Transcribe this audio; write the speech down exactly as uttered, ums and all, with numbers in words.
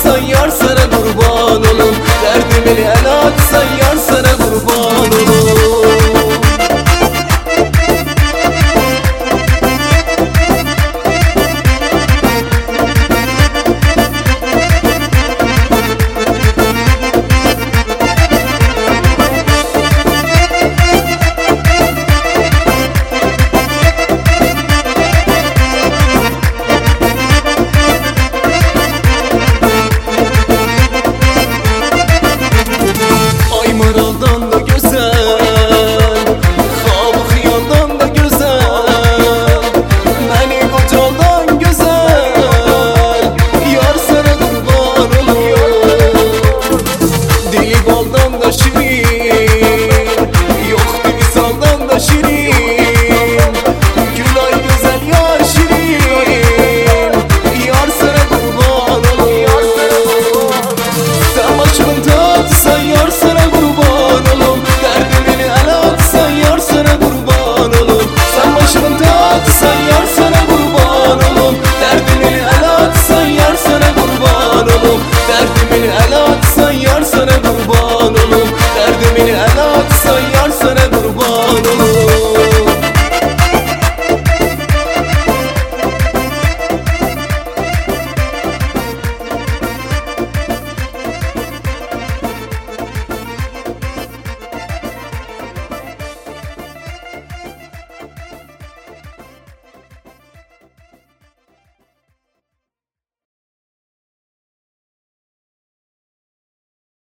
atsan yar sana kurban olum. Derdimi el atsan yar sana kurban olum. Maraldan da güzel, Xabı Xiyondan da güzel, Məni Qocadan güzel, yar sana kurban olum. Dili baldan da şirin, yoktu visaldan da şirin, Gülay güzel yar şirin, yar sana kurban olum. Sen başımın tatsan yar sana kurban olum. Derdimi el atsan yar sana kurban olum. Sen başımın tatsan yar sana kurban olum. Derdimi el atsan yar sana kurban olum. Derdimi el atsan yar sana kurban olum. Derdimi el atsan yar sana kurban olum.